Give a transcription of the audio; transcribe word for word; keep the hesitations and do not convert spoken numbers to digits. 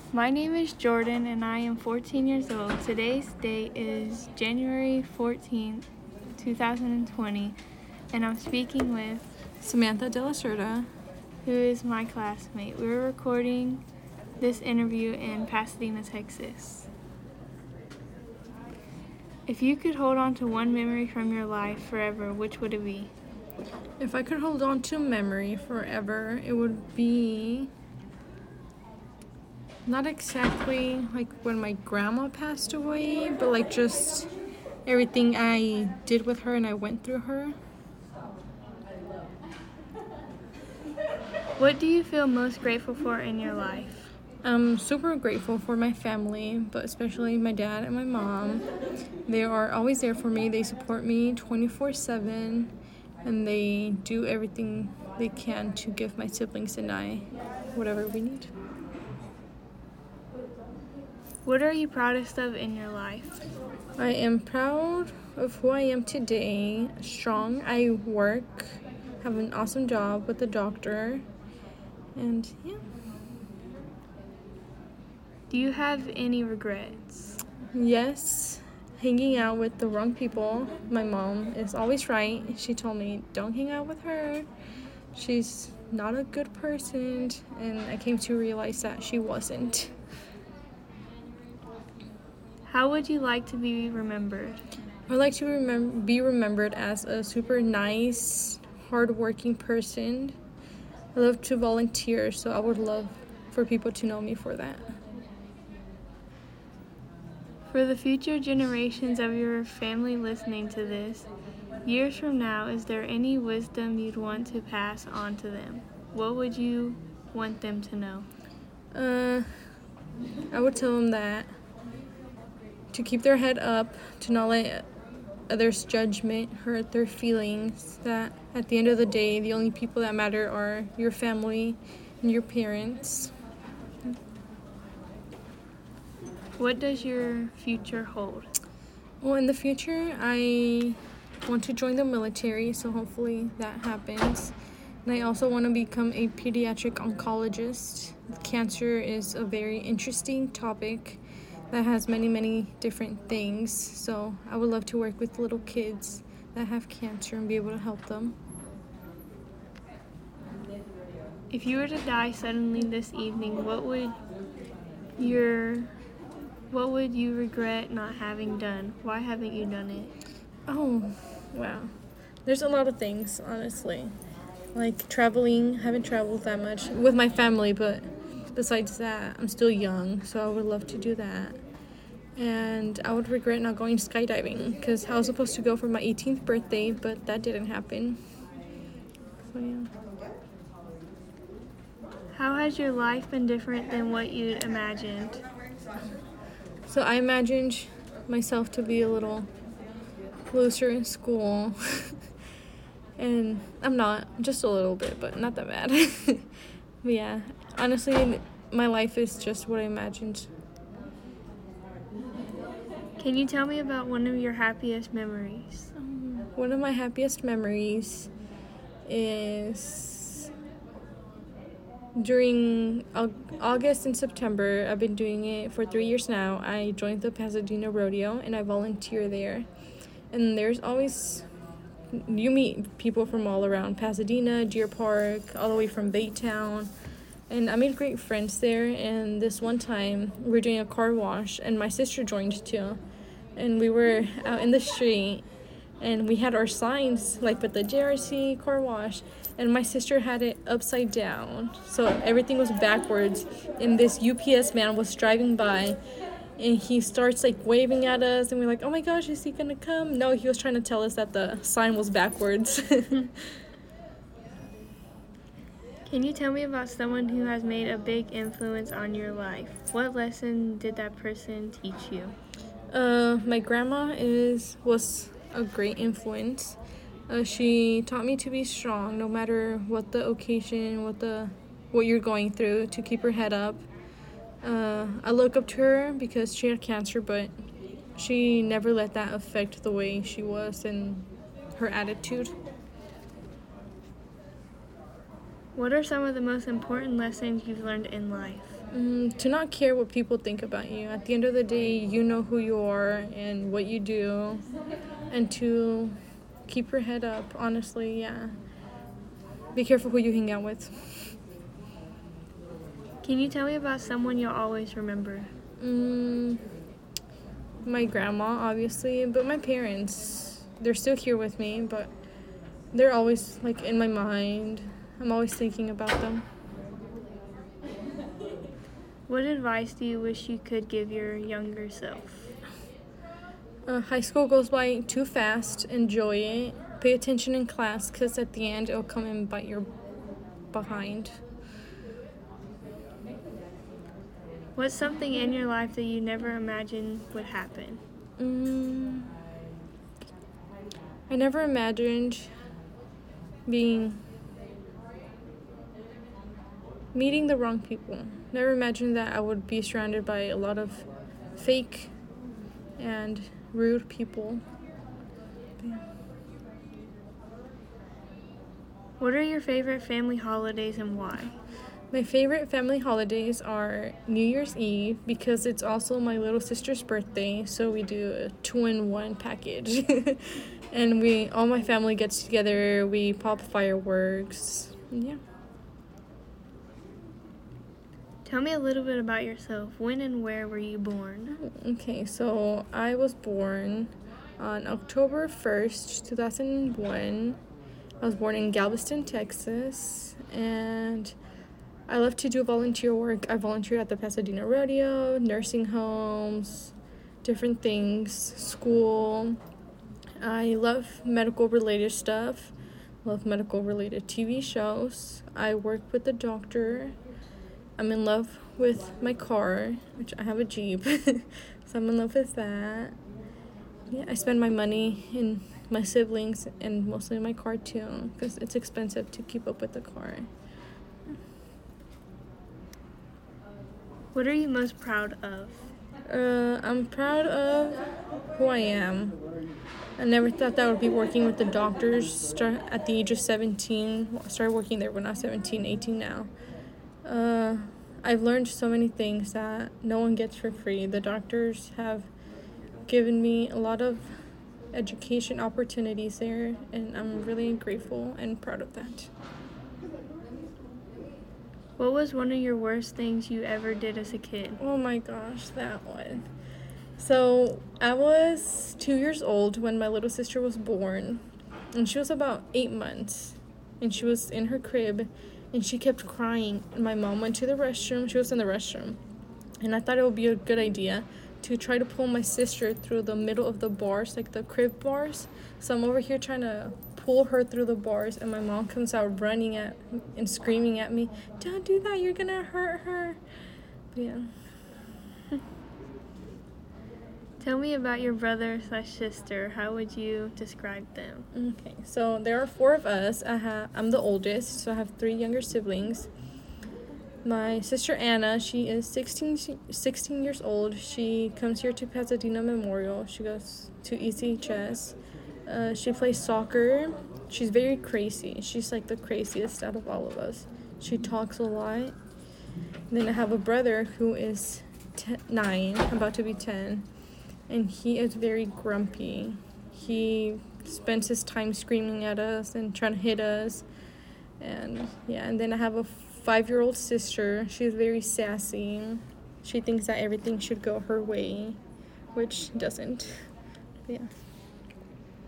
My name is Jordan and I am fourteen years old. Today's date is January fourteenth, twenty twenty, and I'm speaking with Samantha De La Cerda, who is my classmate. We were recording this interview in Pasadena, Texas. If you could hold on to one memory from your life forever, which would it be? If I could hold on to memory forever, it would be not exactly like when my grandma passed away, but like just everything I did with her and I went through her. What do you feel most grateful for in your life? I'm super grateful for my family, but especially my dad and my mom. They are always there for me. They support me twenty-four seven, and they do everything they can to give my siblings and I whatever we need. What are you proudest of in your life? I am proud of who I am today. Strong. I work, have an awesome job with a doctor, and yeah. Do you have any regrets? Yes, hanging out with the wrong people. My mom is always right. She told me, don't hang out with her. She's not a good person, and I came to realize that she wasn't. How would you like to be remembered? I'd like to remem- be remembered as a super nice, hardworking person. I love to volunteer, so I would love for people to know me for that. For the future generations of your family listening to this, years from now, is there any wisdom you'd want to pass on to them? What would you want them to know? Uh, I would tell them that to keep their head up, to not let others' judgment hurt their feelings, that at the end of the day, the only people that matter are your family and your parents. What does your future hold? Well, in the future, I want to join the military, so hopefully that happens. And I also want to become a pediatric oncologist. Cancer is a very interesting topic that has many, many different things. So I would love to work with little kids that have cancer and be able to help them. If you were to die suddenly this evening, what would your what would you regret not having done? Why haven't you done it? Oh, wow. There's a lot of things, honestly. Like traveling, haven't traveled that much with my family, but besides that, I'm still young, so I would love to do that. And I would regret not going skydiving because I was supposed to go for my eighteenth birthday, but that didn't happen. So, yeah. How has your life been different than what you'd imagined? So I imagined myself to be a little looser in school. And I'm not, just a little bit, but not that bad. But yeah, honestly, my life is just what I imagined. Can you tell me about one of your happiest memories? Um, one of my happiest memories is during August and September. I've been doing it for three years now. I joined the Pasadena Rodeo and I volunteer there. And there's always, you meet people from all around Pasadena, Deer Park, all the way from Baytown. And I made great friends there. And this one time, we were doing a car wash, and my sister joined too. And we were out in the street, and we had our signs, like with the J R C car wash, and my sister had it upside down. So everything was backwards, and this U P S man was driving by, and he starts like waving at us, and we're like, oh my gosh, is he gonna come? No, he was trying to tell us that the sign was backwards. Can you tell me about someone who has made a big influence on your life? What lesson did that person teach you? Uh, my grandma is was a great influence. Uh, she taught me to be strong no matter what the occasion, what the what you're going through, to keep her head up. Uh, I look up to her because she had cancer, but she never let that affect the way she was and her attitude. What are some of the most important lessons you've learned in life? Mm, to not care what people think about you. At the end of the day, you know who you are and what you do, and to keep your head up, honestly, yeah. Be careful who you hang out with. Can you tell me about someone you'll always remember? Mm, my grandma, obviously, but my parents, they're still here with me, but they're always, like, in my mind. I'm always thinking about them. What advice do you wish you could give your younger self? Uh, high school goes by too fast. Enjoy it. Pay attention in class, because at the end, it'll come and bite your behind. What's something in your life that you never imagined would happen? Mm, I never imagined being meeting the wrong people. Never imagined that I would be surrounded by a lot of fake and rude people. Yeah. What are your favorite family holidays and why? My favorite family holidays are New Year's Eve, because it's also my little sister's birthday, so we do a two-in-one package. And we, all my family gets together, we pop fireworks, and yeah. Tell me a little bit about yourself. When and where were you born? Okay, so I was born on October first, two thousand one. I was born in Galveston, Texas, and I love to do volunteer work. I volunteer at the Pasadena Rodeo, nursing homes, different things, school. I love medical related stuff, love medical related T V shows. I work with the doctor. I'm in love with my car, which I have a Jeep, so I'm in love with that. Yeah, I spend my money in my siblings and mostly in my car too, because it's expensive to keep up with the car. What are you most proud of? Uh, I'm proud of who I am. I never thought that I would be working with the doctors start at the age of seventeen. Well, I started working there when I was seventeen, eighteen now. Uh, I've learned so many things that no one gets for free. The doctors have given me a lot of education opportunities there, and I'm really grateful and proud of that. What was one of your worst things you ever did as a kid? Oh my gosh, that one. So I was two years old when my little sister was born, and she was about eight months, and she was in her crib, and she kept crying, and my mom went to the restroom. She was in the restroom, and I thought it would be a good idea to try to pull my sister through the middle of the bars, like the crib bars. So I'm over here trying to pull her through the bars, and my mom comes out running at and screaming at me, "Don't do that, you're gonna hurt her." But yeah. Tell me about your brother slash sister. How would you describe them? Okay, so there are four of us. I have I'm the oldest, so I have three younger siblings. My sister Anna, she is sixteen, sixteen years old. She comes here to Pasadena Memorial. She goes to E C H S. Uh, she plays soccer. She's very crazy. She's like the craziest out of all of us. She talks a lot. And then I have a brother who is ten, nine, about to be ten, and he is very grumpy. He spends his time screaming at us and trying to hit us. And yeah, and then I have a five-year-old sister. She's very sassy. She thinks that everything should go her way, which doesn't. Yeah.